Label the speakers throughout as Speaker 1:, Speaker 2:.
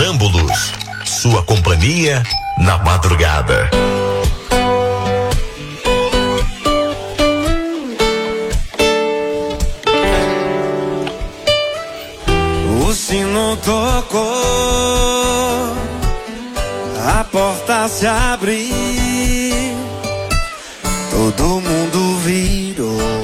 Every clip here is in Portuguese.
Speaker 1: Sonâmbulos, sua companhia na madrugada.
Speaker 2: O sino tocou, a porta se abriu, todo mundo virou,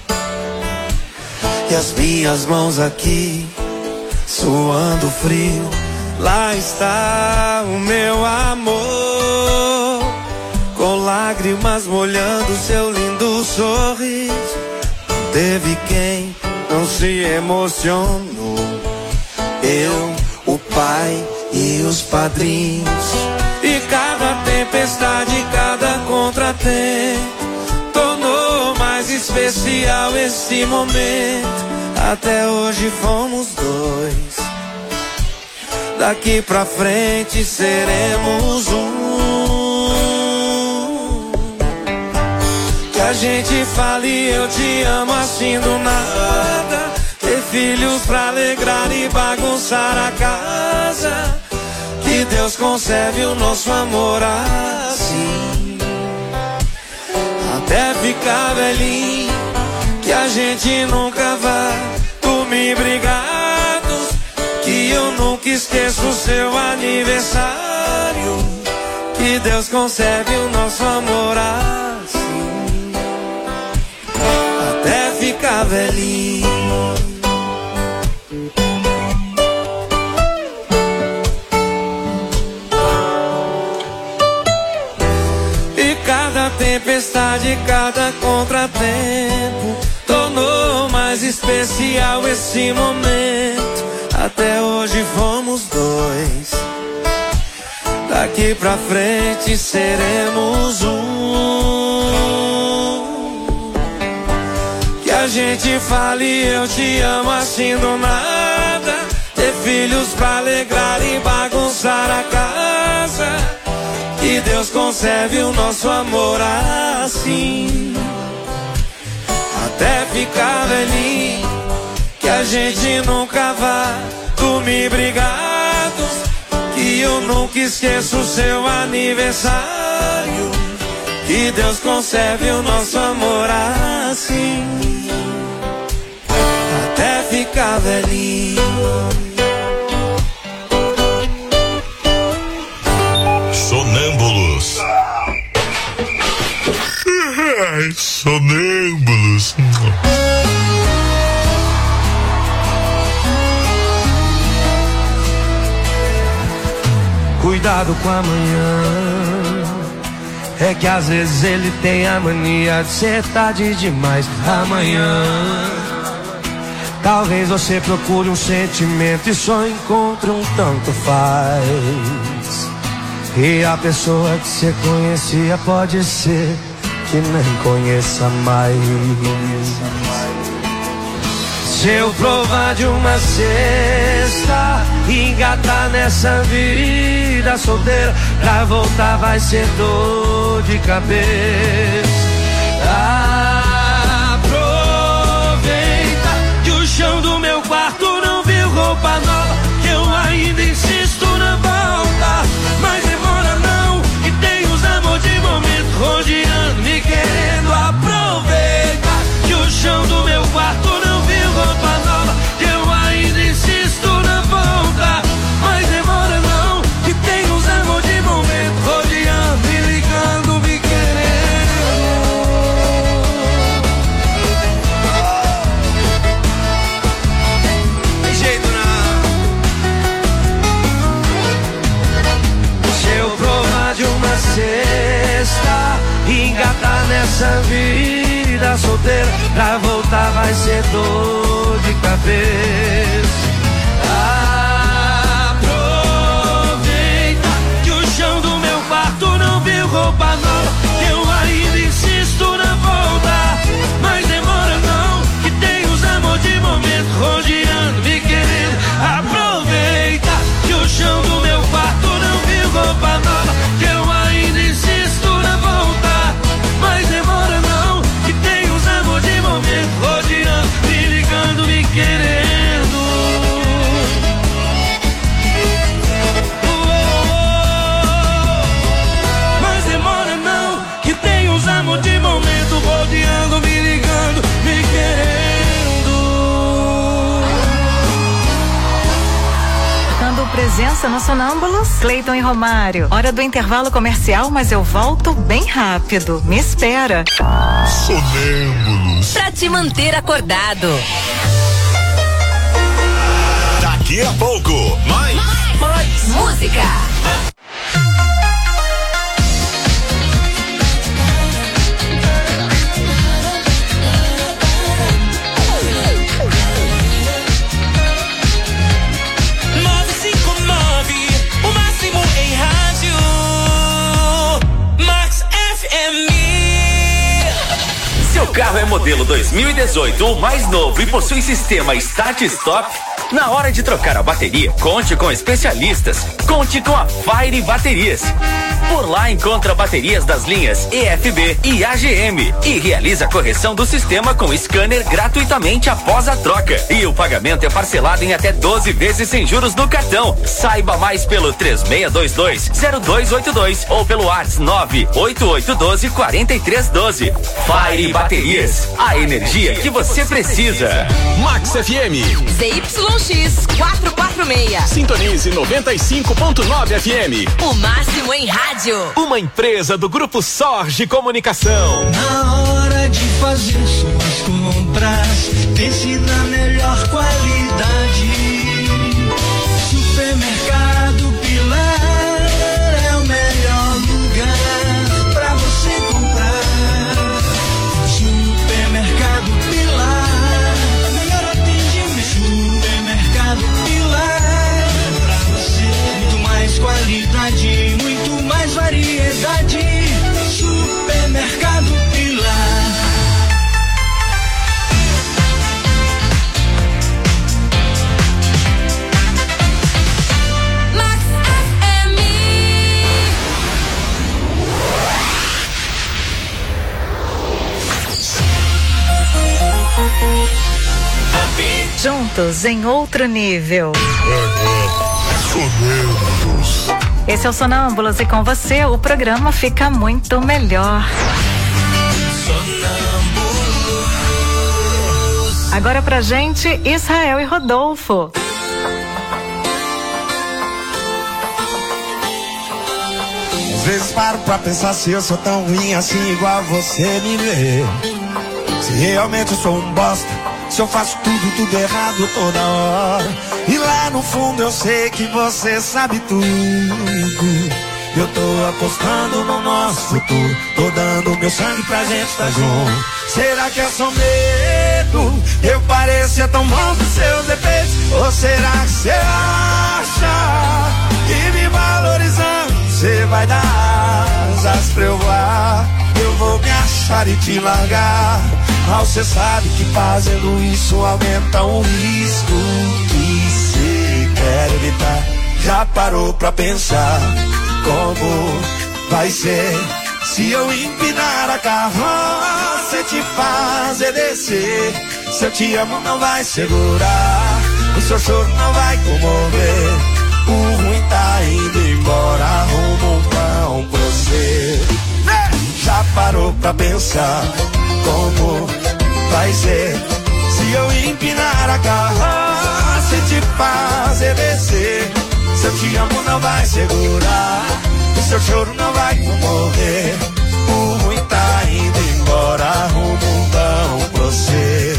Speaker 2: e as minhas mãos aqui suando frio. Lá está o meu amor, com lágrimas molhando seu lindo sorriso. Não teve quem não se emocionou, eu, o pai e os padrinhos. E cada tempestade, cada contratempo tornou mais especial esse momento. Até hoje fomos dois, daqui pra frente seremos um. Que a gente fale eu te amo assim do nada, ter filhos pra alegrar e bagunçar a casa. Que Deus conserve o nosso amor assim, até ficar velhinho. Que a gente nunca vai dormir brigados, que eu nunca esqueço o seu aniversário. Que Deus conserve o nosso amor assim, até ficar velhinho. E cada tempestade, cada contratempo tornou mais especial esse momento. Até hoje fomos dois, daqui pra frente seremos um. Que a gente fale eu te amo assim do nada, ter filhos pra alegrar e bagunçar a casa. Que Deus conserve o nosso amor assim, até ficar velhinho. Que a gente nunca vai dormir brigados, que eu nunca esqueço o seu aniversário. Que Deus conserve o nosso amor assim, até ficar velhinho.
Speaker 1: Sonâmbulos. Sonâmbulos.
Speaker 2: Cuidado com amanhã, é que às vezes ele tem a mania de ser tarde demais. Amanhã talvez você procure um sentimento e só encontre um tanto faz. E a pessoa que você conhecia pode ser que nem conheça mais. Se eu provar de uma cesta e engatar nessa vida solteira, pra voltar vai ser dor de cabeça. Aproveita que o chão do meu quarto não viu roupa nova, que eu ainda insisto na volta. Mas demora não, que tem os amor de momento rodeando, me querendo. Aproveita que o chão do meu quarto não viu roupa nova, que eu ainda insisto na volta. Mas demora não, que tem os amor de momento rodeando, me ligando, me querendo. Tem jeito não. Se eu provar de uma cesta e engatar nessa vida solteira, pra voltar vai ser dor de cabeça. Aproveita que o chão do meu quarto não viu roupa nova, que eu ainda insisto na volta. Mas demora não, que tem os amor de momento rodeando, me querendo. Aproveita que o chão do meu quarto não viu roupa nova, que eu ainda insisto na volta. Mas demora não, que tem os amor de momento rodeando, me ligando, me querendo.
Speaker 3: presença no Sonâmbulos, Cleiton e Romário. Hora do intervalo comercial, mas eu volto bem rápido. Me espera.
Speaker 1: Sonâmbulos.
Speaker 4: Pra te manter acordado.
Speaker 1: Daqui a pouco, mais
Speaker 4: música.
Speaker 5: Seu carro é modelo 2018 ou mais novo e possui sistema Start Stop? Na hora de trocar a bateria, conte com especialistas. Conte com a Fire Baterias. Por lá encontra baterias das linhas EFB e AGM e realiza a correção do sistema com scanner gratuitamente após a troca. E o pagamento é parcelado em até 12 vezes sem juros no cartão. Saiba mais pelo 3622-0282 ou pelo WhatsApp 98812-4312. Fire Baterias, a energia que você precisa.
Speaker 6: Max FM.
Speaker 4: ZYX 446.
Speaker 6: Sintonize 95.9 FM.
Speaker 4: O máximo em rádio.
Speaker 6: Uma empresa do Grupo Sorge Comunicação.
Speaker 2: Na hora de fazer suas compras, pense na melhor qualidade. Supermercado Pilar é o melhor lugar pra você comprar. Supermercado Pilar, melhor atendimento. Supermercado Pilar, pra você muito mais qualidade, muito mais variedade. Supermercado Pilar.
Speaker 4: Max FM.
Speaker 3: Juntos em outro nível. Esse é o Sonâmbulos e com você o programa fica muito melhor. Agora pra gente, Israel e Rodolfo.
Speaker 7: Às vezes paro pra pensar se eu sou tão ruim assim igual você me vê. Se realmente eu sou um bosta, se eu faço tudo errado toda hora. E lá no fundo eu sei que você sabe tudo. Eu tô apostando no nosso futuro, tô dando meu sangue pra gente estar junto. Será que é só medo? Eu parecia tão bom com seus defeitos. Ou será que você acha que me valorizando você vai dar asas pra eu voar? Eu vou me achar e te largar. Mas você sabe que fazendo isso aumenta o risco que você quer evitar. Já parou pra pensar como vai ser se eu empinar a carroça e te fazer descer? Se eu te amo não vai segurar, o seu choro não vai comover. O ruim tá indo embora, arruma um pão pra você. Já parou pra pensar como vai ser se eu empinar a carroça e te fazer descer? Se eu te amo não vai segurar, o seu choro não vai comover. O ruim tá indo embora, arruma um pão pra você.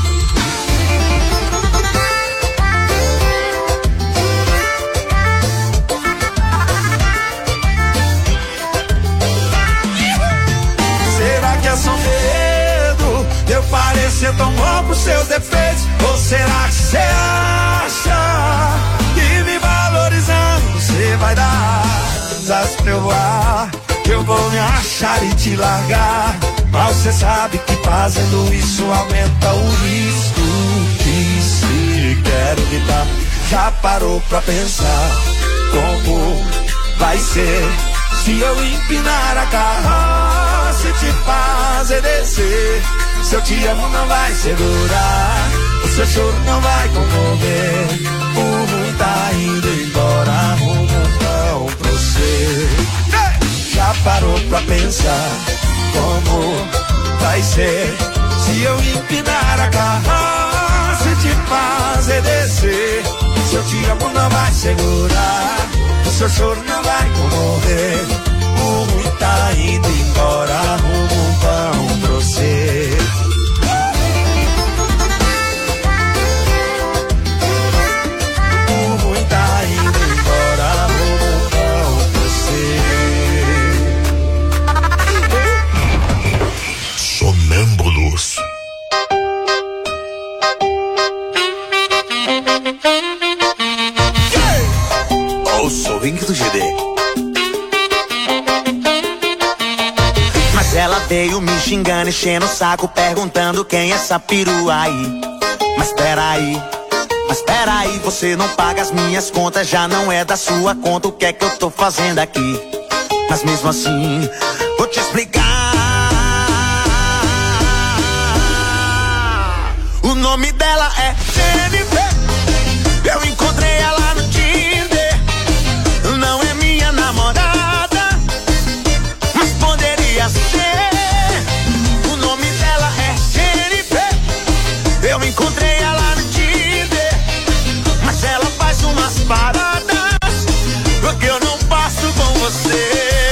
Speaker 7: Será que é só medo? Eu parecer tão bom pros seus defeitos? Ou será que você acha que me valorizando você vai dar asas pra eu voar? Eu vou me achar e te largar. Mas você sabe que fazendo isso aumenta o risco que se quer evitar. Já parou pra pensar como vai ser se eu empinar a carroça e te fazer descer? Se eu te amo não vai segurar, o seu choro não vai comover. O ruim tá indo embora, arruma um pão pra você. Já parou pra pensar como vai ser se eu empinar a carroça e te fazer descer? Se eu te amo não vai segurar, seu choro não vai comover. O ruim tá indo embora, arruma um pão pra você. O ruim tá indo embora, arruma um pão pra você.
Speaker 1: Sonâmbulos.
Speaker 7: Ouça o Ring do GD. Mas ela veio me xingando, enchendo o saco, perguntando quem é essa perua aí. Mas peraí, você não paga as minhas contas, já não é da sua conta, o que é que eu tô fazendo aqui? Mas mesmo assim, vou te explicar. O nome dela é Jennifer. Eu encontrei ela no Tinder. Não é minha namorada, mas poderia ser. O nome dela é Jennifer. Eu encontrei ela no Tinder, mas ela faz umas paradas porque eu não passo com você.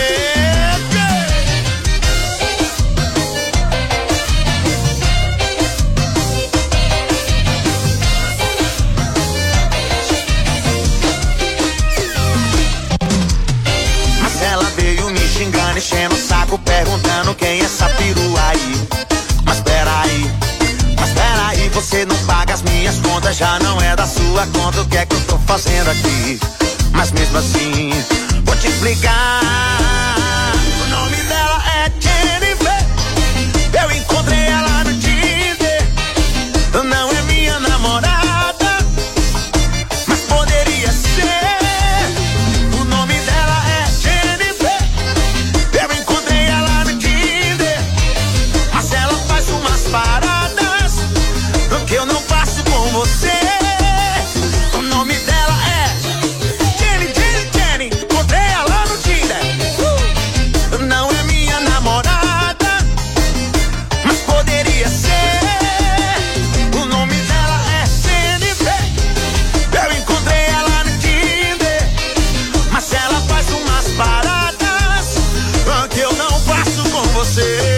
Speaker 7: Enchendo o saco, perguntando quem é essa perua aí. Mas peraí, você não paga as minhas contas, já não é da sua conta, o que é que eu tô fazendo aqui? Mas mesmo assim, vou te explicar. O nome dela é Jennifer. Eu encontrei ela no Tinder. Não é minha namorada, mas poderia ser. O nome dela é Jennifer. Eu encontrei ela no Tinder, mas ela faz umas paradas que eu não faço com você. O nome dela é Jenny. Encontrei ela no Tinder. Não é minha namorada, mas poderia ser. O nome dela é Jennifer. Eu encontrei ela no Tinder, mas ela faz umas paradas que eu não faço com você.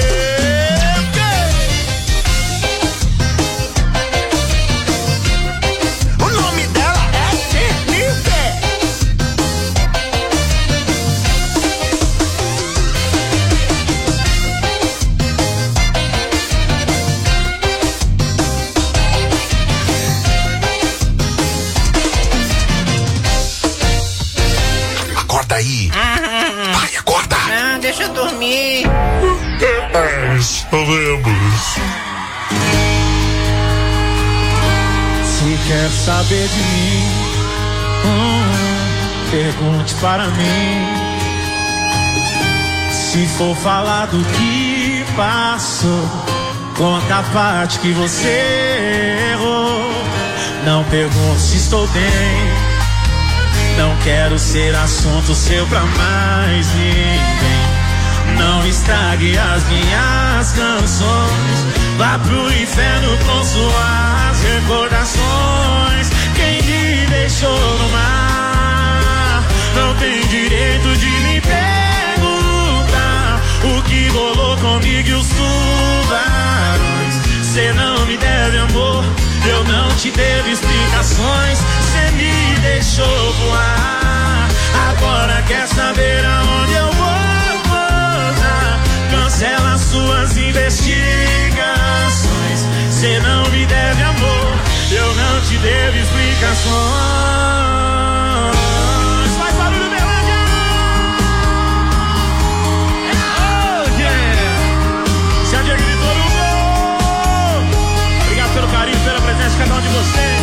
Speaker 7: O nome dela é Jennifer.
Speaker 1: Acorda aí. Vai, acorda.
Speaker 8: Não, deixa eu dormir.
Speaker 1: Sonâmbulos.
Speaker 9: Se quer saber de mim, pergunte para mim. Se for falar do que passou, conta a parte que você errou. Não pergunte se estou bem, não quero ser assunto seu pra mais ninguém. Não estrague as minhas canções, vá pro inferno com suas recordações. Quem me deixou no mar não tem direito de me perguntar o que rolou comigo e os tubarões. Cê não me deve amor, eu não te devo explicações. Cê me deixou voar, agora quer saber aonde eu vou. Cancela suas investigações. Cê não me deve amor, eu não te devo explicações. Faz barulho, Belândia! Oh, yeah! Se a Diego gritou no gol. Obrigado pelo carinho, pela presença de cada um de vocês.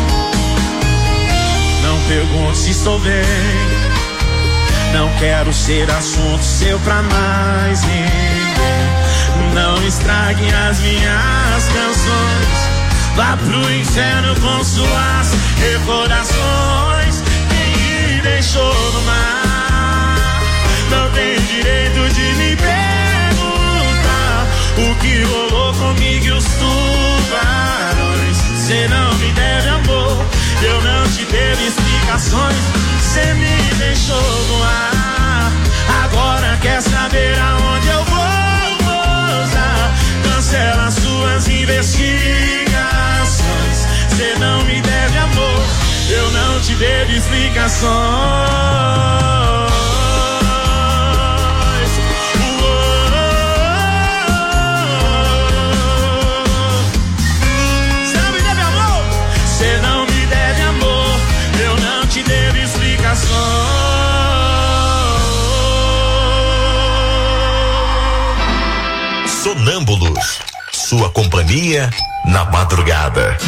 Speaker 9: Não pergunte se estou bem, não quero ser assunto seu pra mais ninguém. Não estrague as minhas canções, vá pro inferno com suas recordações. Quem me deixou no mar não tem direito de me perguntar o que rolou comigo e os tubarões. Cê não me deve amor, eu não te devo explicações. Você me deixou voar, agora quer saber aonde eu vou pousar. Cancela suas investigações, você não me deve amor, eu não te devo explicações. Você não me deve amor, eu não te devo explicações.
Speaker 1: Sonâmbulos, sua companhia na madrugada.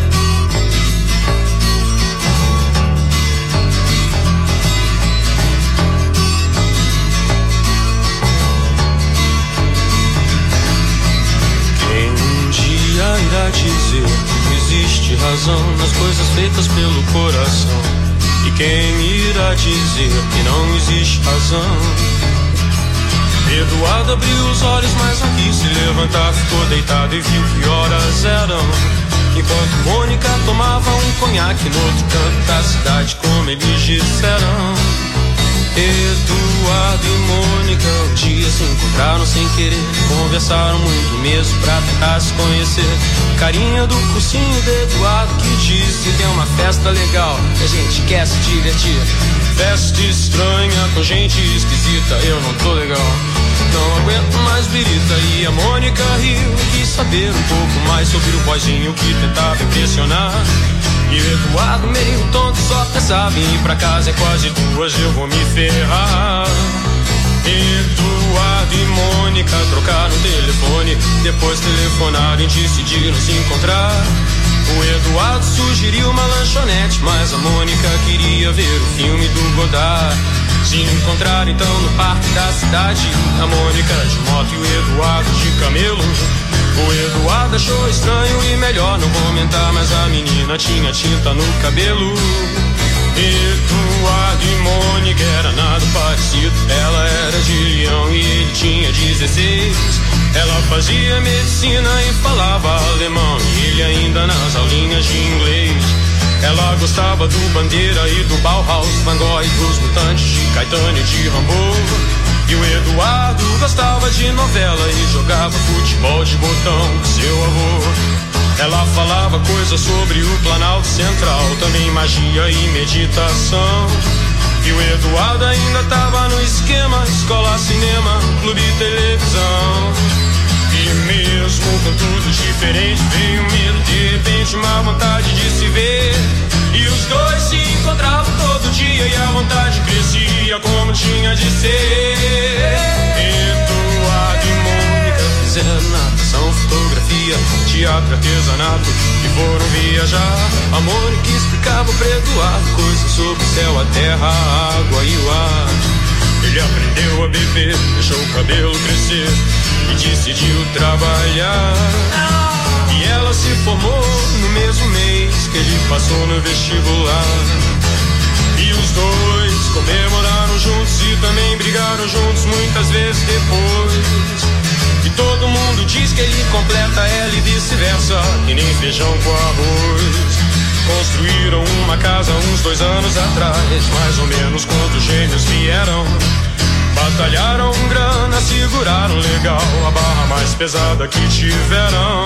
Speaker 2: Quem um dia irá dizer que existe razão nas coisas feitas pelo coração? E quem irá dizer que não existe razão? Eduardo abriu os olhos, mas não quis se levantar. Ficou deitado e viu que horas eram. Enquanto Mônica tomava um conhaque no outro canto da cidade, como eles disseram. Eduardo e Mônica um dia se encontraram sem querer. Conversaram muito mesmo pra tentar se conhecer. Carinha do cursinho de Eduardo que disse que é uma festa legal, que a gente quer se divertir. Festa estranha com gente esquisita, eu não tô legal, não aguento mais birita. E a Mônica riu, quis saber um pouco mais sobre o boyzinho que tentava impressionar. E o Eduardo meio tonto só pensava em ir pra casa, é quase 2, eu vou me ferrar. Eduardo e Mônica trocaram o telefone, depois telefonaram e decidiram se encontrar. O Eduardo sugeriu uma lanchonete, mas a Mônica queria ver o filme do Godard. Se encontraram então no parque da cidade, a Mônica de moto e o Eduardo de camelo. O Eduardo achou estranho e melhor não comentar, mas a menina tinha tinta no cabelo. Eduardo e Mônica era nada parecido, ela era de Leão e ele tinha 16. Ela fazia medicina e falava alemão, e ele ainda nas aulinhas de inglês. Ela gostava do Bandeira e do Bauhaus, Van Gogh e dos Mutantes, de Caetano e de Rambo. E o Eduardo gostava de novela e jogava futebol de botão com seu avô. Ela falava coisas sobre o Planalto Central, também magia e meditação. E o Eduardo ainda tava no esquema, escola, cinema, clube e televisão. E mesmo com tudo diferente, veio um medo, de repente uma vontade de se ver. E os dois se encontravam todo dia e a vontade crescia como tinha de ser. Eduardo e Mônica fizeram natação, fotografia, teatro, artesanato e foram viajar. A Mônica explicava pra Eduardo coisas sobre o céu, a terra, a água e o ar. Ele aprendeu a beber, deixou o cabelo crescer e decidiu trabalhar. E ela se formou no mesmo mês que ele passou no vestibular. E os dois comemoraram juntos e também brigaram juntos muitas vezes depois. E todo mundo diz que ele completa ela e vice-versa, que nem feijão com arroz. Construíram uma casa uns 2 anos atrás, mais ou menos quando os gêmeos vieram. Batalharam grana, seguraram legal a barra mais pesada que tiveram.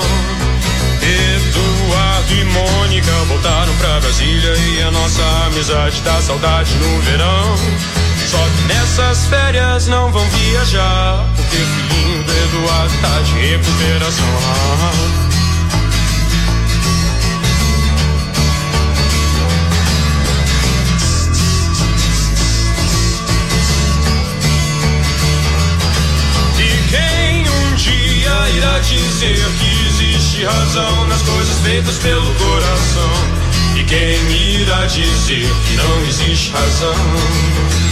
Speaker 2: Eduardo e Mônica voltaram pra Brasília e a nossa amizade dá saudade no verão. Só que nessas férias não vão viajar, porque o filhinho do Eduardo tá de recuperação. Irá dizer que existe razão nas coisas feitas pelo coração. E quem irá dizer que não existe razão?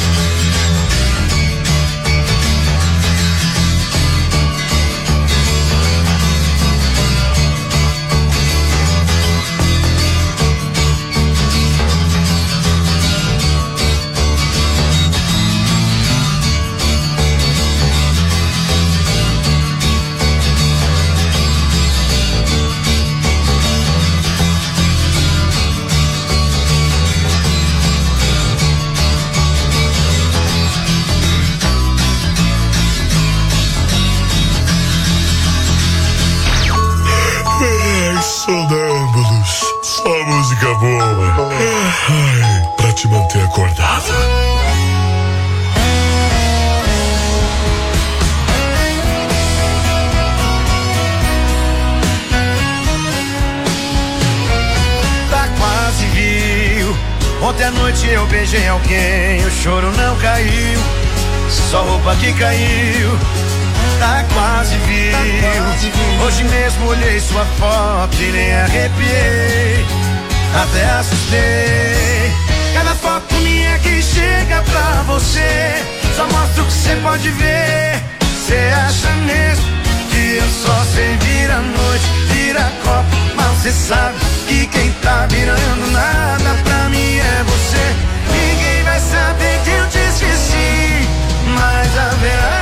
Speaker 7: à noite eu beijei alguém, o choro não caiu, só roupa que caiu, tá quase viu. Hoje mesmo olhei sua foto e nem arrepiei, até assustei. Cada foto minha que chega pra você só mostra o que você pode ver. Cê acha mesmo que eu só sei virar noite, virar copo, mas cê sabe que quem tá virando nada pra mim é você. Ninguém vai saber que eu te esqueci, mas haverá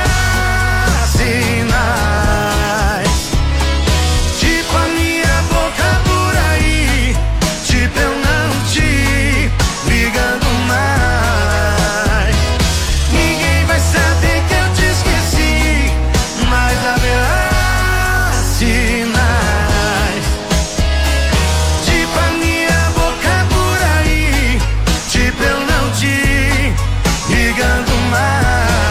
Speaker 7: sinais, tipo a minha boca por aí, tipo eu não te ligando mais. Ninguém vai saber que eu te esqueci, mas haverá sinais, tipo a minha boca por aí, tipo eu não te ligando mais.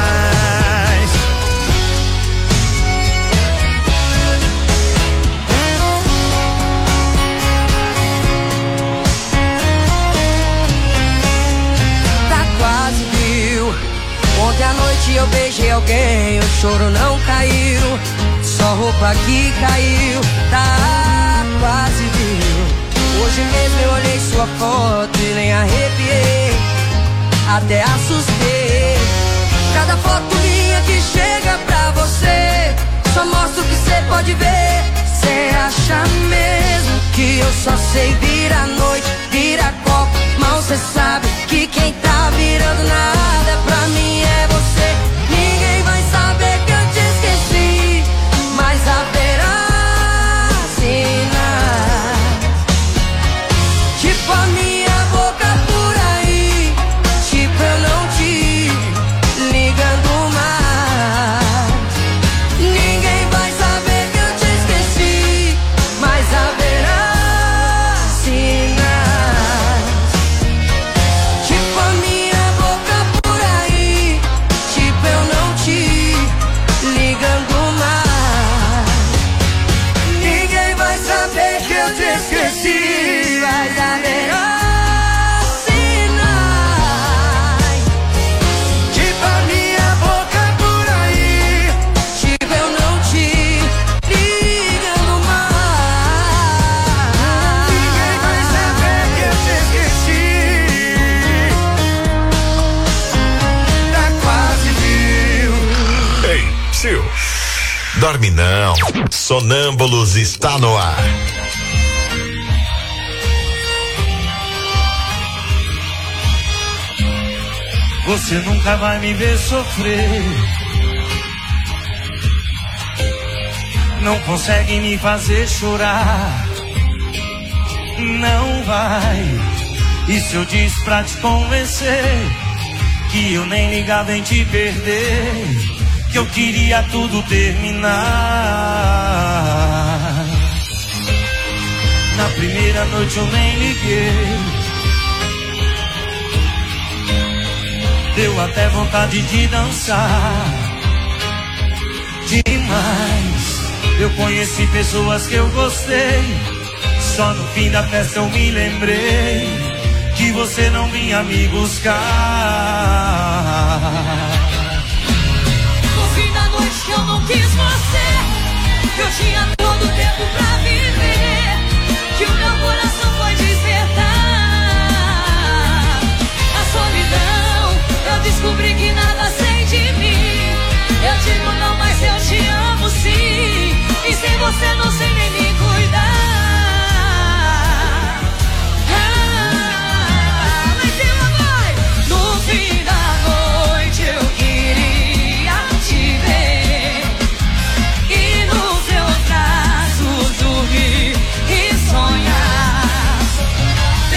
Speaker 10: Ontem à noite eu beijei alguém, o choro não caiu, só roupa que caiu, tá quase viu. Hoje mesmo eu olhei sua foto e nem arrepiei, até assustei. Cada foto minha que chega pra você só mostra o que cê pode ver. Cê acha mesmo que eu só sei virar noite, virar copo, mal cê sabe que quem tá virando nada pra mim é você. Ninguém vai saber que eu te esqueci, mas haverá sinais, tipo a minha boca por aí, tipo eu não te ligando mais. Ninguém vai saber que eu te esqueci, mas haverá sinais, tipo a minha boca por aí, tipo eu não te ligando mais. Ninguém vai saber que eu te esqueci, mas haverá sinais,
Speaker 7: Tipo a minha boca por aí,
Speaker 10: tipo eu não te ligando mais.
Speaker 7: ninguém vai saber que eu te esqueci, tá quase viu.
Speaker 1: Ei, Sil. Dorme não. Sonâmbulos está no ar.
Speaker 9: Você nunca vai me ver sofrer, não consegue me fazer chorar, não vai. E se eu disse pra te convencer que eu nem ligava em te perder, que eu queria tudo terminar. Na primeira noite eu nem liguei, deu até vontade de dançar demais. Eu conheci pessoas que eu gostei, só no fim da festa eu me lembrei que você não vinha me buscar.
Speaker 2: No fim da noite que eu não quis você, que eu tinha todo o tempo pra viver, que o meu coração foi despertar. A solidão, eu descobri que nada sei de mim. Eu digo não, mas eu te amo sim, e sem você não sei nem me cuidar. Mas ela vai. No fim da noite eu queria te ver e nos seus braços dormir e sonhar.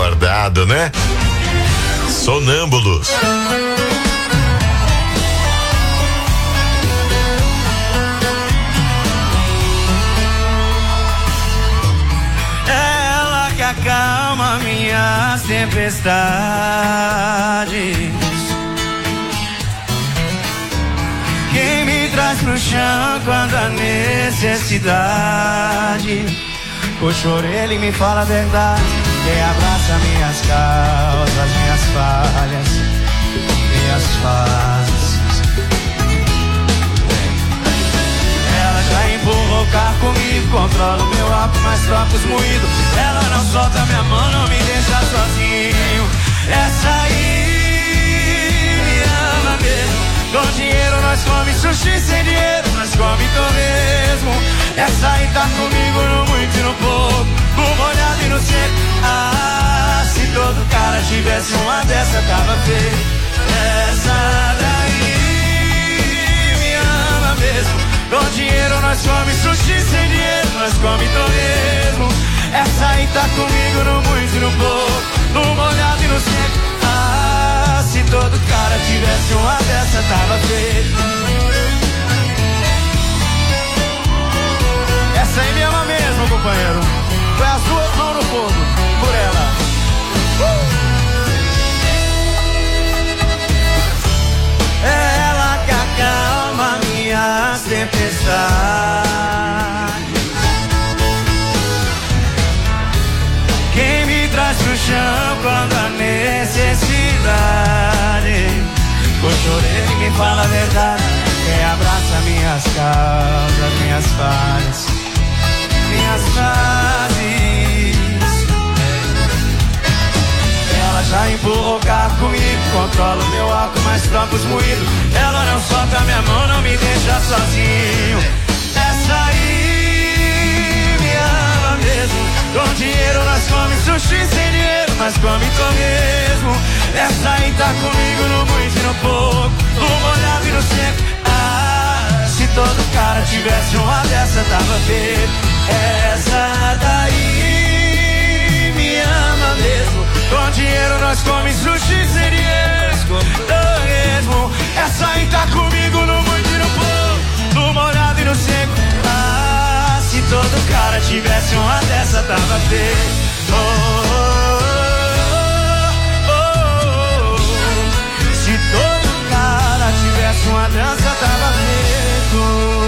Speaker 1: acordado, né? Sonâmbulos.
Speaker 2: Ela que acalma minhas tempestades, quem me traz pro chão quando há necessidade. O choro ele me fala a verdade, quem abraça minhas causas, minhas falhas, minhas fases. Ela já empurrou o carro comigo, controla o meu álcool, mas troca os moídos. Ela não solta minha mão, não me deixa sozinho. Essa aí me ama mesmo. Com dinheiro nós come sushi, sem dinheiro nós come torresmo. Essa aí tá comigo no muito e no pouco, no molhado e no seco. Ah, se todo cara tivesse uma dessa tava feio. Essa daí me ama mesmo. Com dinheiro nós come sushi, sem dinheiro nós come torresmo. Essa aí tá comigo no muito e no pouco, no molhado e no seco. Ah, se todo cara tivesse uma dessa tava feio. Essa aí me ama mesmo, companheiro. Põe as duas mãos no fogo por ela. É ela que acalma minhas tempestades, quem me traz pro chão quando há necessidade. Com choro ele me fala a verdade, quem abraça minhas causas, minhas falhas, minhas fases. Ela já empurrou o carro comigo, controla o meu álcool, mas troca os moídos. Ela não solta minha mão, não me deixa sozinho. Essa aí me ama mesmo. Com dinheiro nós come sushi, sem dinheiro nós come torresmo. Essa aí tá comigo no muito e no pouco, no molhado e no seco. Ah, se todo cara tivesse uma dessa tava feio. Essa daí me ama mesmo. Com dinheiro nós come sushi, sem dinheiro nós come torresmo. Essa aí tá comigo no muito e no pouco, no molhado e no seco. Ah, se todo cara tivesse uma dessa tava feio. Oh, oh, oh, oh. Se todo cara tivesse uma dança tava feito.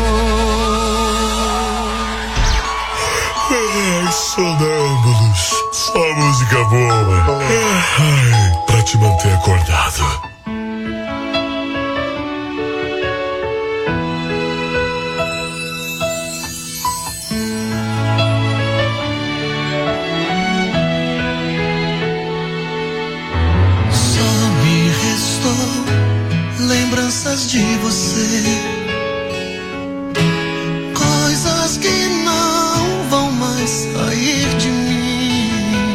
Speaker 1: Sonâmbulos, só música boa. Ai, pra te manter acordado.
Speaker 11: Só me restou lembranças de você, coisas que não vão mais sair de mim.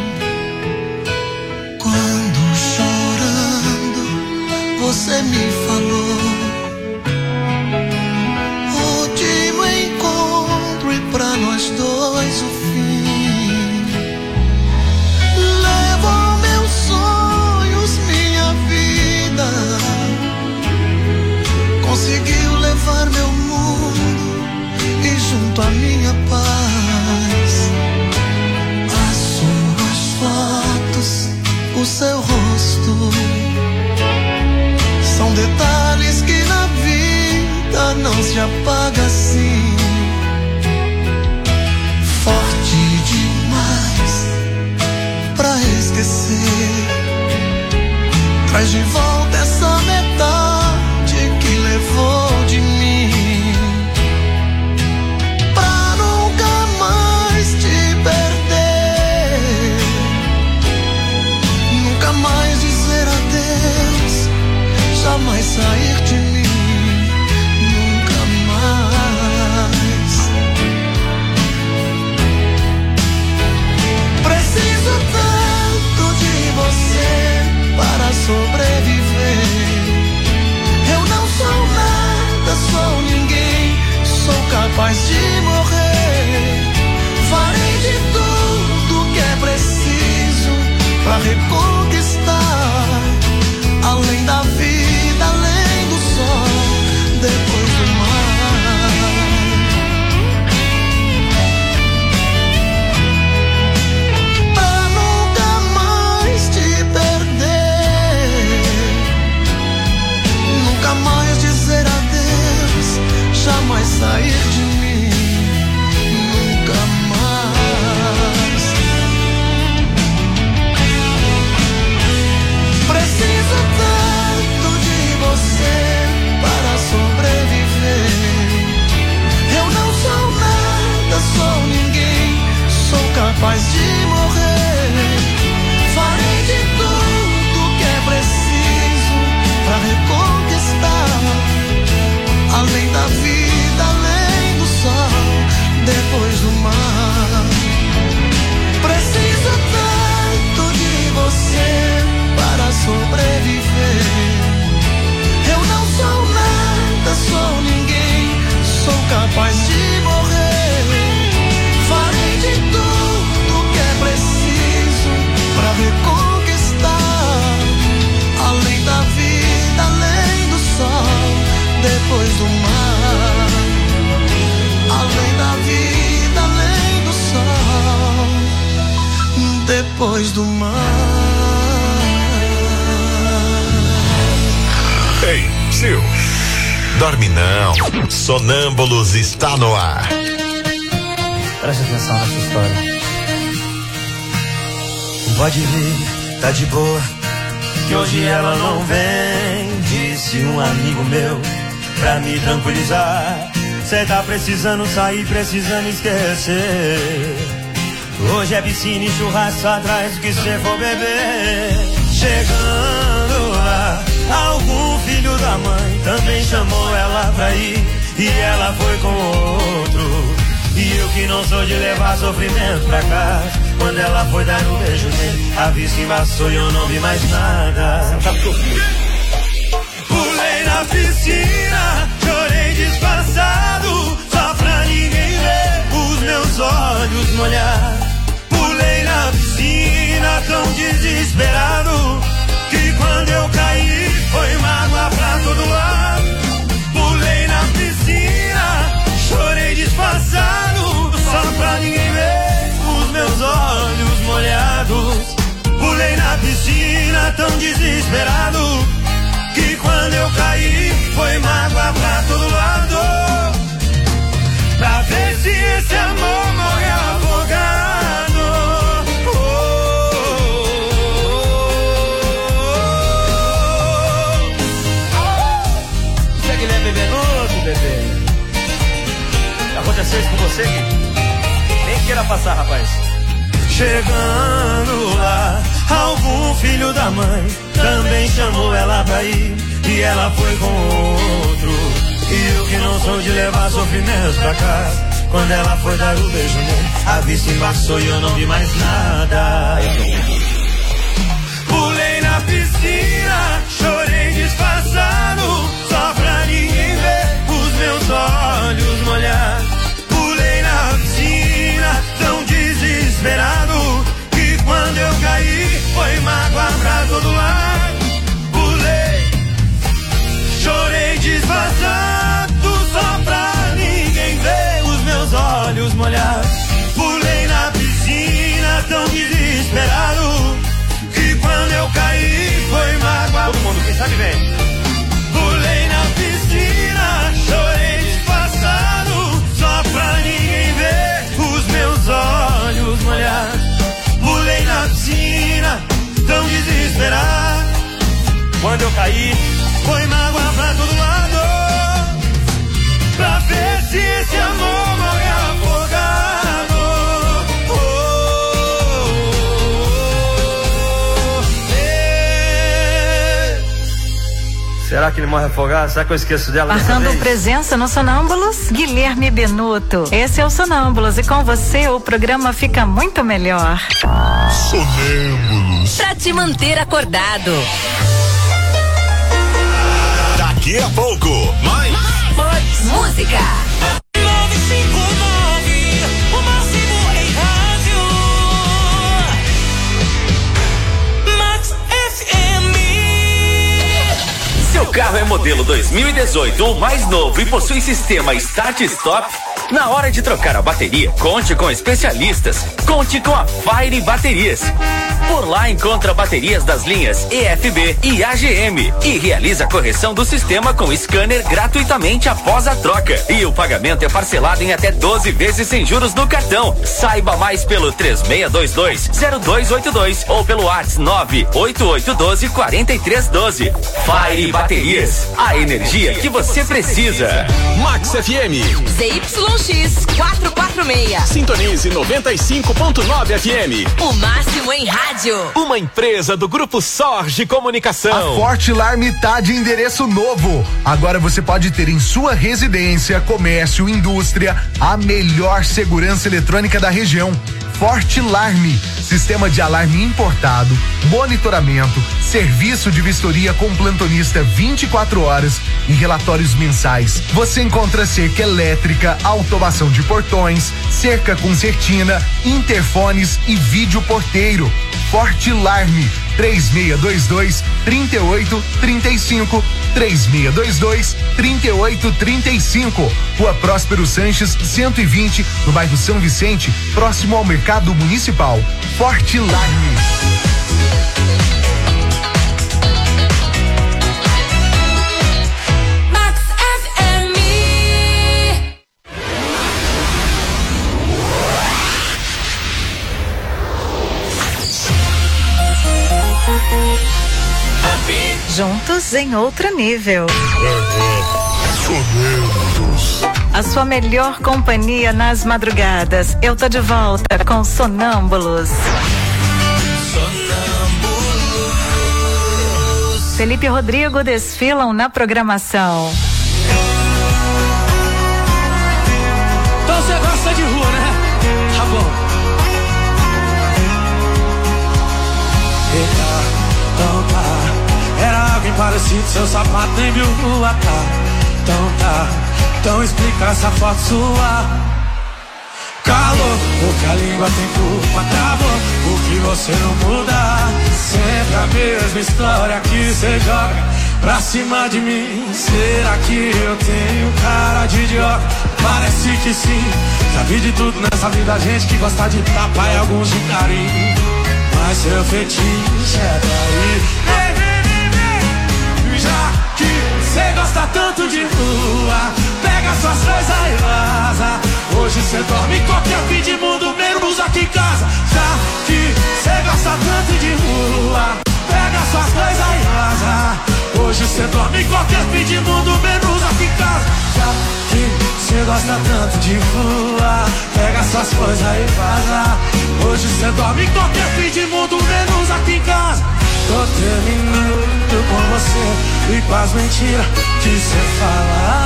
Speaker 11: Quando chorando você me falou, último encontro e pra nós dois o fim. Levou meus sonhos, minha vida, conseguiu levar meu mundo e junto à minha paz. As suas fotos, o seu rosto, são detalhes que na vida não se apaga assim. Forte demais pra esquecer, traz de volta essa metade que levou de mim, pra nunca mais te perder, nunca mais dizer adeus, jamais sair de mim, nunca mais. Preciso tanto de você para sobreviver. mar. Preciso tanto de você para sobreviver. Eu não sou nada, sou ninguém, sou capaz de morrer. Farei de tudo que é preciso pra reconquistar. Além da vida, além do sol, depois do mar. Além da vida, além do sol, depois do mar.
Speaker 1: Ei, Sil, dorme não. Sonâmbulos está no ar.
Speaker 12: Preste atenção nessa história.
Speaker 9: Pode vir, tá de boa, que hoje ela não vem. Disse um amigo meu pra me tranquilizar. Cê tá precisando sair, precisando esquecer. Hoje é piscina e churrasco atrás do que cê for beber. Chegando lá, algum filho da mãe também chamou ela pra ir, e ela foi com outro. E eu que não sou de levar sofrimento pra casa, quando ela foi dar um beijo nele, a vista embaçou e eu não vi mais nada. Pulei na piscina, chorei disfarçado, só pra ninguém ver os meus olhos molhar. Pulei na piscina tão desesperado, que quando eu caí foi mágoa pra todo lado. Pulei na piscina, chorei disfarçado, só pra ninguém ver os meus olhos molhados. Pulei na piscina tão desesperado, que quando eu caí foi mágoa pra todo lado. Pra ver se esse amor morre afogado.
Speaker 12: Você que leva Benuto, bebê. Aconteceu isso com você, Gui? Nem queira passar, rapaz.
Speaker 9: Chegando lá, algum filho da mãe também chamou ela pra ir, e ela foi com outro. E eu que não sou de levar sofrimento pra casa, quando ela foi dar o beijo nele, a vista embaçou e eu não vi mais nada. Pulei na piscina, chorei disfarçado, só pra ninguém ver os meus olhos molhar. Pulei na piscina tão desesperado, que quando eu caí foi mágoa pra todo lado. Pulei, chorei disfarçado, só pra ninguém ver os meus olhos molhados. Pulei na piscina tão desesperado, que quando eu caí foi mágoa.
Speaker 12: Todo mundo, quem sabe vem.
Speaker 9: Pulei na piscina, chorei disfarçado, só pra ninguém ver os meus olhos molhados. Pulei na piscina tão desesperado,
Speaker 12: Quando eu caí
Speaker 9: foi mágoa pra todo lado. Pra ver se esse amor morre afogado.
Speaker 12: Será que ele morre afogado? Será que eu esqueço dela?
Speaker 3: Marcando presença no Sonâmbulos, Guilherme Benuto. Esse é o Sonâmbulos e com você o programa fica muito melhor.
Speaker 1: Sonâmbulos.
Speaker 4: Pra te manter acordado.
Speaker 1: Daqui a pouco, mais
Speaker 4: Música.
Speaker 2: 959, o máximo em rádio. Max FM.
Speaker 5: Seu carro é modelo 2018 ou mais novo e possui sistema Start Stop? Na hora de trocar a bateria, conte com especialistas. Conte com a Fire Baterias. Por lá encontra baterias das linhas EFB e AGM e realiza a correção do sistema com scanner gratuitamente após a troca. E o pagamento é parcelado em até 12 vezes sem juros no cartão. Saiba mais pelo 3622-0282 ou pelo WhatsApp 98812-4312. Fire Baterias, a energia que você precisa.
Speaker 6: Max FM.
Speaker 4: ZYX X 446.
Speaker 6: Sintonize 95.9 FM.
Speaker 4: O máximo em rádio.
Speaker 6: Uma empresa do Grupo Sorge Comunicação.
Speaker 13: A Forte Alarme tá de endereço novo. Agora você pode ter em sua residência, comércio, indústria, a melhor segurança eletrônica da região. Forte Alarme, sistema de alarme importado, monitoramento, serviço de vistoria com plantonista 24 horas e relatórios mensais. Você encontra cerca elétrica, automação de portões, cerca com certina, interfones e vídeo porteiro. Forte Alarme, 3622-3835, 3622-3835. Rua Próspero Sanches, 120, no bairro São Vicente, próximo ao Mercado Municipal. Forte Alarme.
Speaker 3: Juntos em outro nível. A sua melhor companhia nas madrugadas. Eu tô de volta com Sonâmbulos. Felipe e Rodrigo desfilam na programação.
Speaker 2: Então você gosta de rua, né? Tá bom. Eita, então tá. Era alguém parecido, seu sapato nem viu voar, tá? Então tá, então explica essa foto sua. Calor, porque a língua tem culpa, travou. O que você não muda, sempre a mesma história que você joga pra cima de mim. Será que eu tenho cara de idiota? Parece que sim. Já vi de tudo nessa vida, gente que gosta de tapa e alguns de carinho. Mas seu fetiche é daí. Já que cê gosta tanto de rua, pega suas coisas e vaza. Hoje cê dorme em qualquer fim de mundo, menos aqui em casa. Já que cê gosta tanto de rua, pega suas coisas e vaza. Hoje cê dorme em qualquer fim de mundo, menos aqui em casa. Já que cê gosta tanto de rua, pega suas coisas e vaza. Hoje cê dorme em qualquer fim de mundo, menos aqui em casa. Tô terminando com você e com as mentiras que cê fala.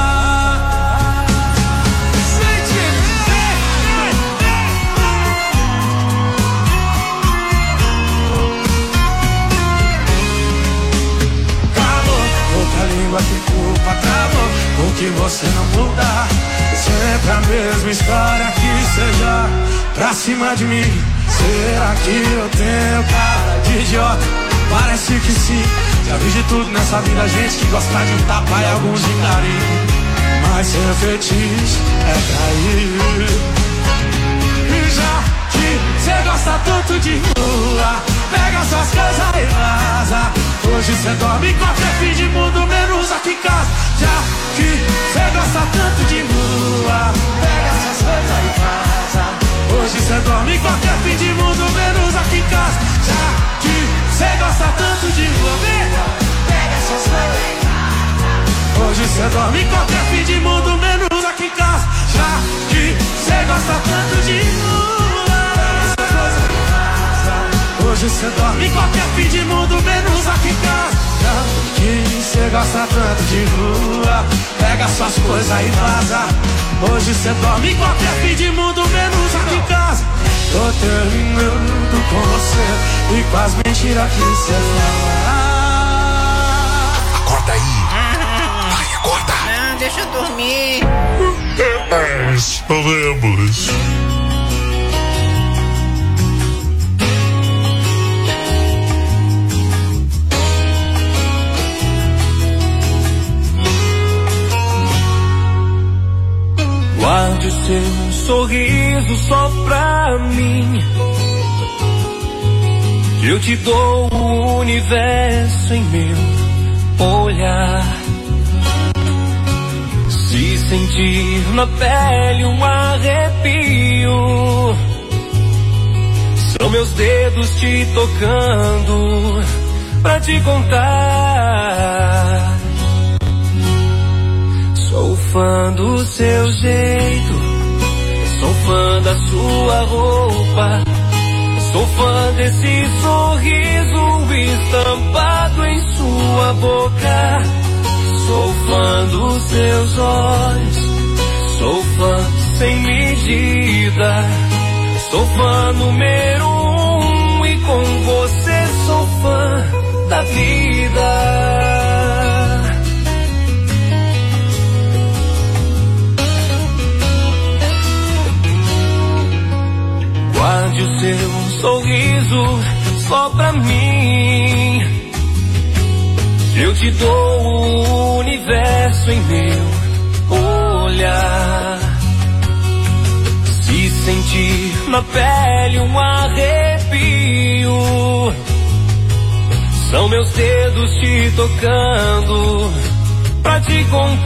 Speaker 2: Calor, outra língua que culpa, travou. O que você não muda, sempre a mesma história que cê joga pra cima de mim. Será que eu tenho cara de idiota? Parece que sim. Já vi de tudo nessa vida, gente que gosta de tapa e alguns de carinho. Mas seu fetiche é trair. E já que cê gosta tanto de rua, pega suas coisas e vaza. Hoje cê dorme em qualquer fim de mundo, menos aqui em casa. Já que cê gosta tanto de rua, pega suas coisas e vaza. Hoje cê dorme em qualquer fim de mundo, menos aqui em casa. Já que cê gosta tanto de rua, pega suas coisas e vaza. Hoje cê dorme em qualquer fim de mundo, menos aqui em casa. Já que cê gosta tanto de rua, pega suas coisas e vaza. Hoje cê dorme em qualquer fim de mundo, menos aqui em casa. Já que cê gosta tanto de rua, pega suas coisas e vaza. Hoje cê dorme em qualquer fim de mundo, menos aqui em casa. Tô terminando com você e com as mentiras que cê fala.
Speaker 1: Acorda aí. Vai, acorda.
Speaker 8: Não, deixa eu dormir.
Speaker 1: Sonâmbulos.
Speaker 2: Guarde o seu sorriso só pra mim. Eu te dou o universo em meu olhar. Se sentir na pele um arrepio, são meus dedos te tocando pra te contar. Sou fã do seu jeito, sou fã da sua roupa, sou fã desse sorriso estampado em sua boca, sou fã dos seus olhos, sou fã sem medida, sou fã número 1 e com você sou fã da vida. Guarde o seu sorriso só pra mim. Eu te dou o universo em meu olhar. Se sentir na pele um arrepio, são meus dedos te tocando pra te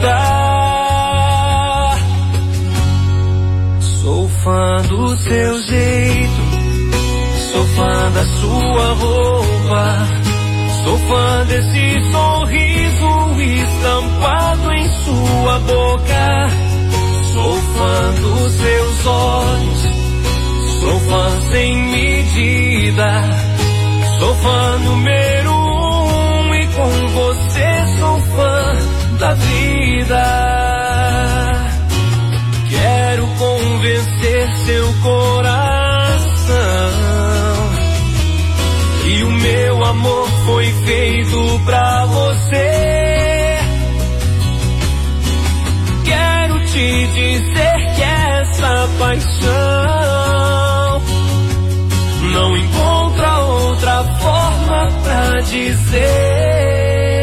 Speaker 2: contar. Sou fã do seu jeito, sou fã da sua roupa, sou fã desse sorriso estampado em sua boca, sou fã dos seus olhos, sou fã sem medida, sou fã número 1 e com você sou fã da vida. Quero convencer seu coração que o meu amor foi feito pra você. Quero te dizer que essa paixão não encontra outra forma pra dizer.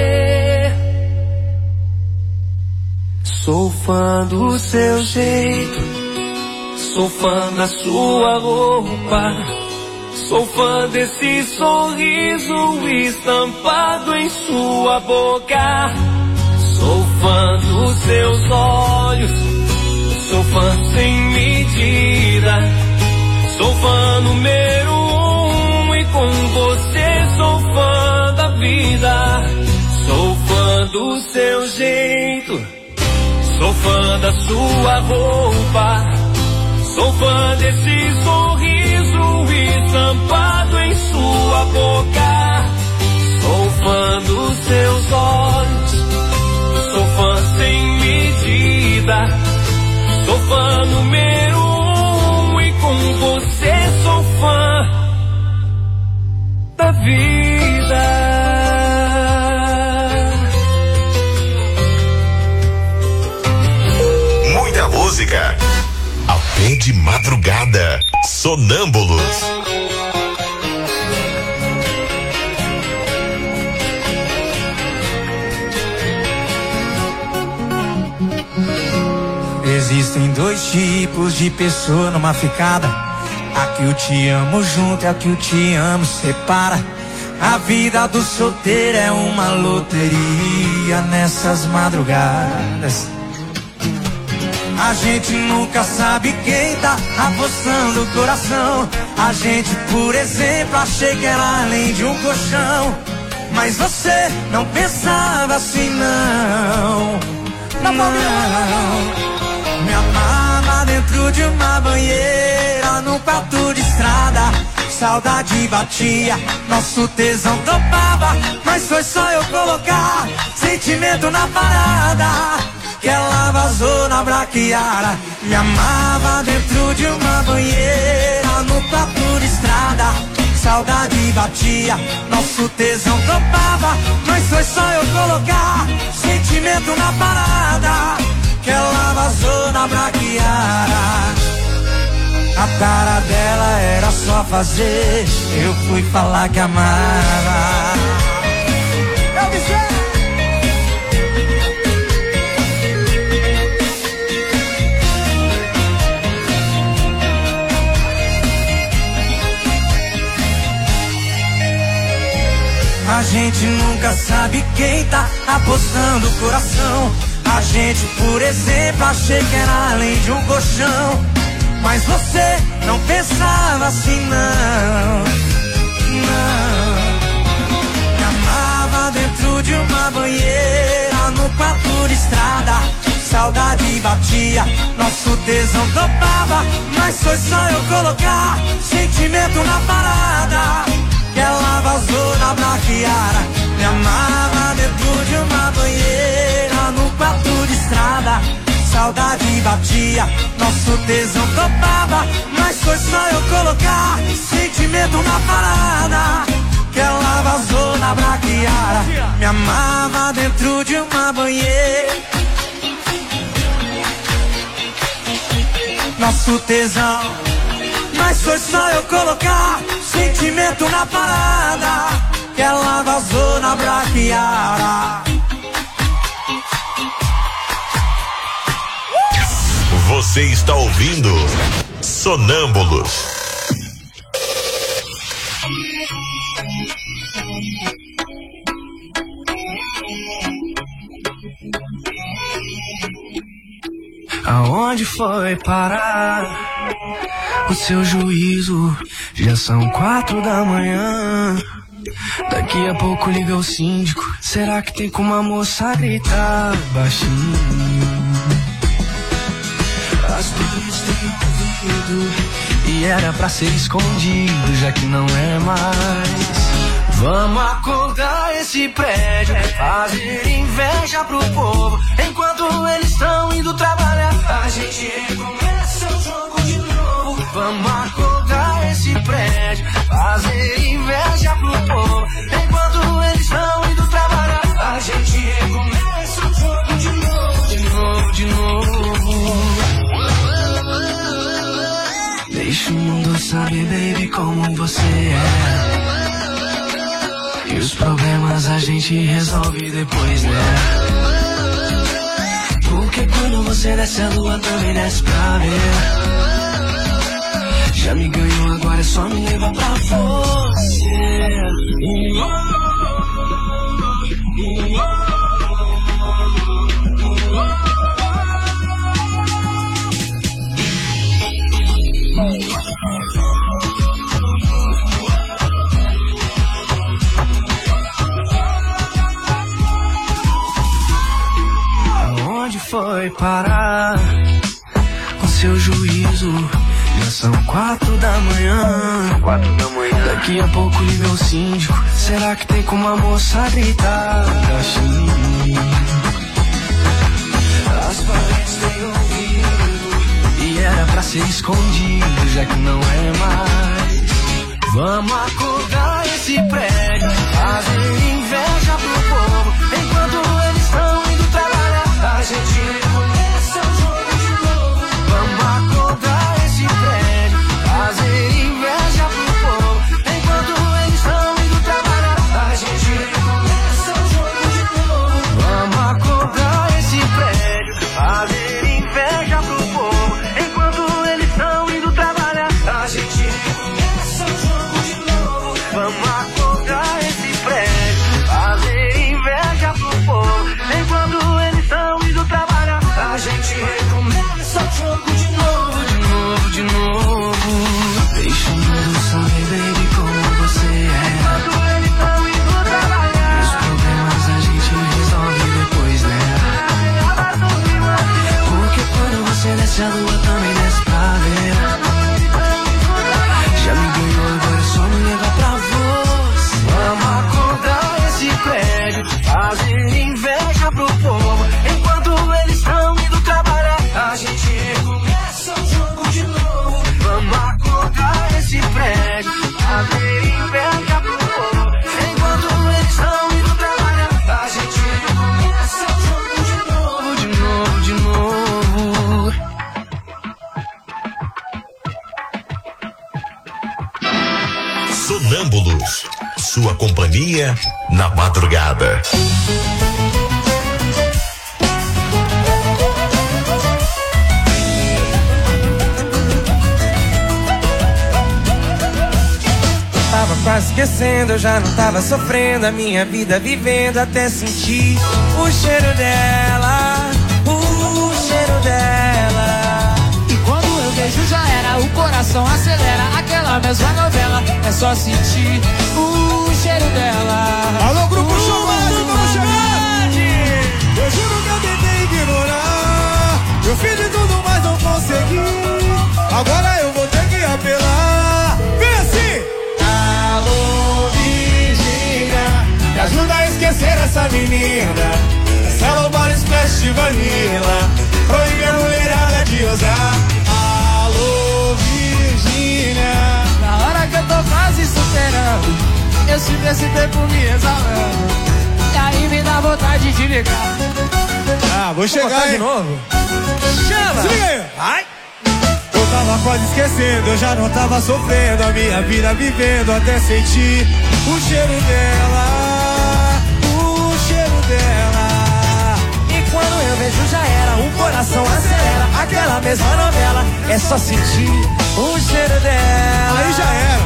Speaker 2: Sou fã do seu jeito, sou fã da sua roupa, sou fã desse sorriso estampado em sua boca, sou fã dos seus olhos, sou fã sem medida, sou fã número 1 e com você sou fã da vida. Sou fã do seu jeito, sou fã da sua roupa, sou fã desse sorriso estampado em sua boca, sou fã dos seus olhos, sou fã sem medida, sou fã número 1 e com você sou fã da vida.
Speaker 1: Muita música até de madrugada. Sonâmbulos.
Speaker 14: Existem dois tipos de pessoa numa ficada: a que eu te amo junto e a que eu te amo separa. A vida do solteiro é uma loteria nessas madrugadas. A gente nunca sabe quem tá apostando o coração. A gente, por exemplo, achei que era além de um colchão, mas você não pensava assim, não. Não. Me amava dentro de uma banheira, num quarto de estrada. Saudade batia, nosso tesão topava, mas foi só eu colocar sentimento na parada que ela vazou na braquiara. Me amava dentro de uma banheira, no quarto de estrada. Saudade batia, nosso tesão topava, mas foi só eu colocar sentimento na parada que ela vazou na braquiara. A cara dela era só fazer, eu fui falar que amava. Eu disse. A gente nunca sabe quem tá apostando o coração. A gente, por exemplo, achei que era além de um colchão, mas você não pensava assim, não. Não. Me amava dentro de uma banheira, no no 4 de estrada. Saudade batia, nosso tesão topava, mas foi só eu colocar sentimento na parada, que ela vazou na braquiara. Me amava dentro de uma banheira no 4 de estrada. Saudade batia, nosso tesão topava, mas foi só eu colocar sentimento na parada, que ela vazou na braquiara. Me amava dentro de uma banheira. Nosso tesão, mas foi só eu colocar sentimento na parada, que ela vazou na braquiara.
Speaker 1: Você está ouvindo Sonâmbulos.
Speaker 2: Aonde foi parar o seu juízo? Já são 4 da manhã. Daqui a pouco liga o síndico. Será que tem como a moça gritar baixinho? As paredes têm ouvido e era pra ser escondido, já que não é mais. Vamos acordar esse prédio, fazer inveja pro povo. Enquanto eles estão indo trabalhar, a gente recomeça o jogo de novo. Vamos acordar esse prédio, fazer inveja pro povo. Enquanto eles estão indo trabalhar, a gente recomeça o jogo de novo, de novo, de novo. Deixa o mundo saber, baby, como você é. E os problemas a gente resolve depois, né? Porque quando você desce a lua também desce pra ver. Já me ganhou, agora é só me levar pra você. Aonde foi parar o seu juízo? Já são 4 da manhã. 4 da manhã. Daqui a pouco liga o síndico. Será que tem como a moça gritar baixinho? As paredes têm ouvido e era pra ser escondido, já que não é mais. Vamos acordar esse prédio, fazer inveja pro povo. Enquanto eles estão indo trabalhar, a gente recomeça o jogo de novo. Vamos acordar esse prédio, fazer inveja pro povo. Enquanto eles estão indo trabalhar, a gente recomeça o jogo de novo. Vamos acordar esse prédio, fazer inveja pro povo. Enquanto eles estão indo trabalhar, a gente recomeça o jogo de novo. Vamos acordar esse prédio, fazer inveja pro povo. Enquanto eles estão indo trabalhar, a gente recomeça o jogo de novo, de novo, de novo. Deixa o mundo saber, baby, como você é. Enquanto eles estão indo trabalhar, os problemas a gente resolve depois, né? Porque quando você desce a lua também desce pra ver. Já me ganhou, agora é só me levar pra você. Vamos acordar esse prédio, fazer inveja pro povo. Enquanto eles estão indo trabalhar, a gente recomeça o jogo de novo. Vamos acordar esse prédio, fazer inveja pro povo. Enquanto eles estão indo trabalhar, a gente recomeça o jogo de novo, de novo, de novo.
Speaker 1: Sonâmbulos, sua companhia na madrugada.
Speaker 2: Tava quase esquecendo, eu já não tava sofrendo a minha vida vivendo até sentir o cheiro dela, o cheiro dela.
Speaker 15: E quando eu beijo já era, o coração acelera, aquela mesma novela, é só sentir o cheiro dela.
Speaker 7: Alô, Grupo Show, vamos chegar!
Speaker 9: Eu juro que eu tentei ignorar. Eu fiz de tudo, mas não consegui. Agora eu vou ter que apelar. Vem assim! Alô, Virgínia, me ajuda a esquecer essa menina. Essa Lobara Splash de Vanilla, proíbe a mulherada de usar. Alô, Virgínia,
Speaker 15: na hora que eu tô quase superando, eu sinto esse tempo me exalando, e aí me dá vontade de ligar.
Speaker 9: Ah, vou chegar
Speaker 15: de novo.
Speaker 9: Chama! Se liga aí! Ai! Eu tava quase esquecendo, eu já não tava sofrendo a minha vida vivendo até sentir o cheiro dela, o cheiro dela.
Speaker 15: E quando eu vejo já era, o coração acelera, aquela mesma novela, é só sentir o cheiro dela.
Speaker 9: Aí já era.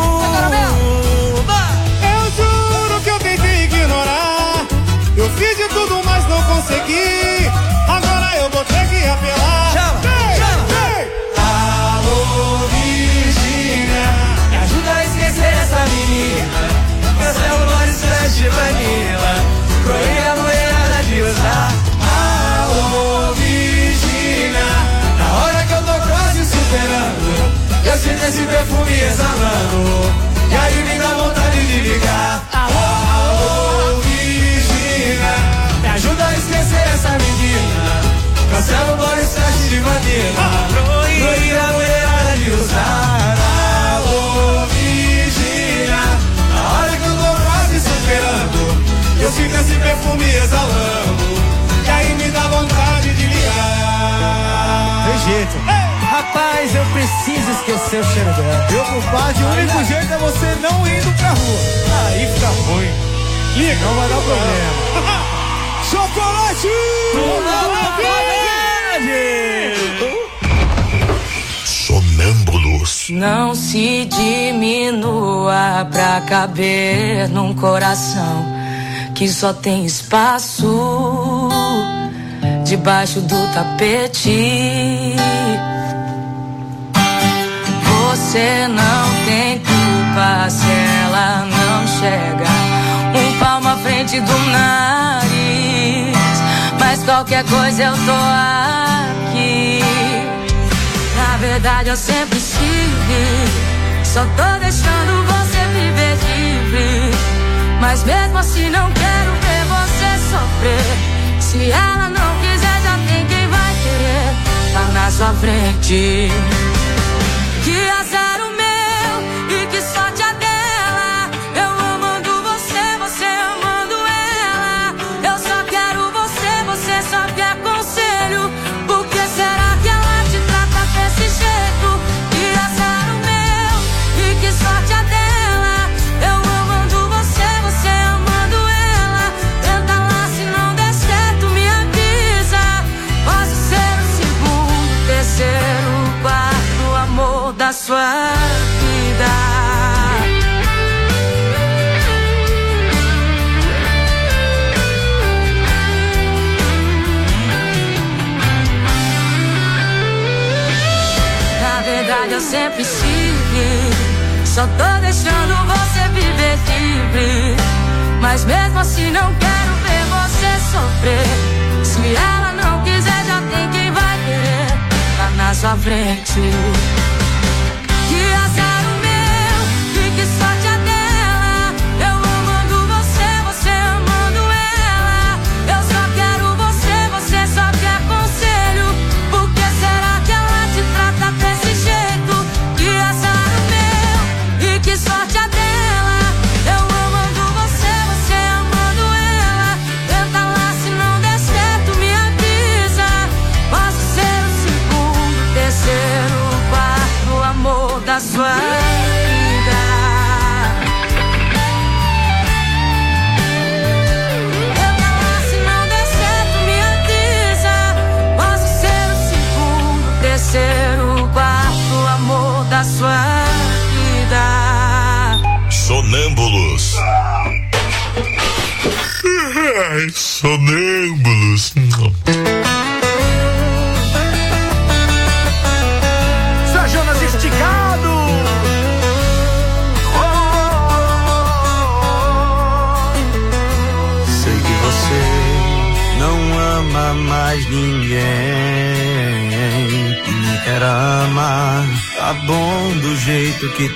Speaker 9: Eu juro que eu tentei ignorar. Eu fiz de tudo, mas não consegui. Agora eu vou ter que apelar.
Speaker 15: Chama, chama.
Speaker 9: Alô, Virgínia,
Speaker 15: me ajuda a esquecer essa menina. Cancela o Lore Splash de Vanilla, proíbe a mulherada de usar.
Speaker 9: alô, Virgínia,
Speaker 15: na hora que eu tô quase superando, eu sinto esse perfume exalando, e aí me dá vontade de ligar.
Speaker 9: alô, Virgínia,
Speaker 15: me ajuda a esquecer essa menina. Cancela o Lore Splash de Vanilla, proíbe a mulherada de usar.
Speaker 9: alô, Virgínia,
Speaker 15: na hora que eu tô quase superando,
Speaker 9: eu sinto esse perfume exalando,
Speaker 15: e aí me dá vontade de ligar.
Speaker 9: Tem jeito.
Speaker 15: Rapaz, eu preciso esquecer o cheiro dela.
Speaker 9: Meu compadre, o único jeito é você não indo pra rua.
Speaker 15: Aí fica ruim.
Speaker 9: Liga, não vai dar problema. Chocolate!
Speaker 1: Sonâmbulos.
Speaker 10: Não se diminua pra caber num coração que só tem espaço debaixo do tapete. Você não tem culpa se ela não chega um palmo à frente do nariz, mas qualquer coisa eu tô aqui. Na verdade eu sempre estive, só tô deixando você viver livre, mas mesmo assim não quero ver você sofrer. Se ela não quiser, já tem quem vai querer, tá na sua frente. Que azar o meu e que sorte a dela. Eu amando você, você amando ela. Eu só quero você, você só quer conselho. Por que será que ela te trata desse jeito? Que azar o meu e que sorte a dela. Eu amando você, você amando ela. Tenta lá, se não der certo, me avisa. Posso ser o segundo, terceiro, quarto amor da sua vida. Na verdade eu sempre estive, só tô deixando você viver livre, mas mesmo assim não quero ver você sofrer. Se ela não quiser, já tem quem vai querer, tá na sua frente. Que azar o meu e que sorte a dela. Eu amando você, você amando ela. Eu só quero você, você só quer conselho. Por que será que ela te trata desse jeito? Que azar o meu e que sorte a dela. Eu amando você, você amando ela. Tenta lá, se não der certo, me avisa. Posso ser o segundo, terceiro, quarto amor da sua vida. Tenta lá, se não der certo, me avisa. Posso ser o segundo, terceiro, quarto amor da sua vida.
Speaker 1: Sonâmbulos. Ai, sonâmbulos.
Speaker 15: Jonas esticado.
Speaker 7: Sei que você não
Speaker 9: do jeito que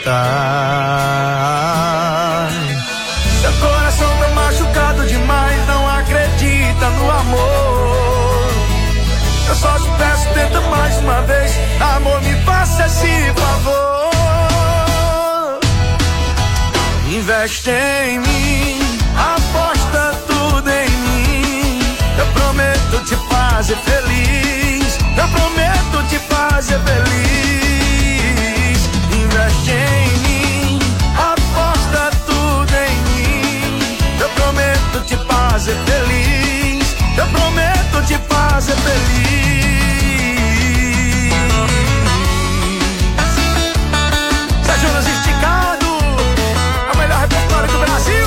Speaker 9: tá. Seu coração tá machucado demais, não acredita no amor. Eu só te peço, tenta mais uma vez, amor, me faça esse favor. Investe em mim, aposta tudo em mim. Eu prometo te fazer feliz, eu prometo te fazer feliz. Investe em mim, aposta tudo em mim. Eu prometo te fazer feliz, eu prometo te fazer feliz. Jonas esticado, a melhor repertório do Brasil.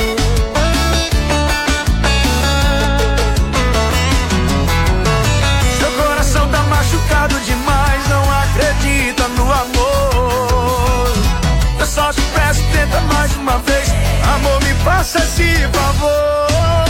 Speaker 9: Seu coração tá machucado demais, não acredita no amor. Eu só te peço, tenta mais uma vez, amor, me faça esse favor.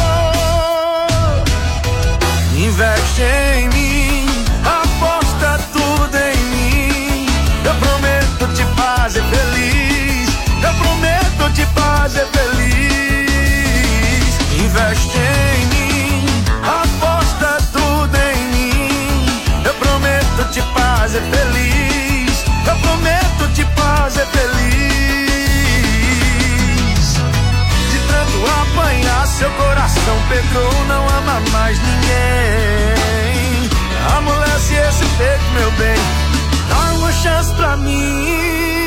Speaker 9: Investe em mim, aposta tudo em mim. Eu prometo te fazer feliz, eu prometo te fazer feliz. Investe em mim, aposta tudo em mim. Eu prometo te fazer feliz, eu prometo te fazer feliz. De tanto apanhar, seu coração pegou, não ama mais ninguém. Amolece esse peito, meu bem, dá uma chance pra mim.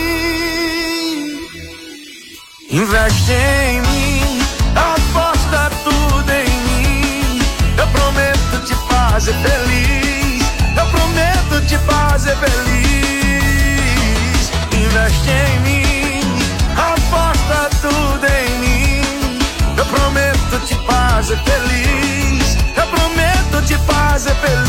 Speaker 9: Investe em mim, aposta tudo em mim. Eu prometo te fazer feliz, eu prometo te fazer feliz. Investe em mim, aposta tudo em mim. Eu prometo te fazer feliz, eu prometo te fazer feliz.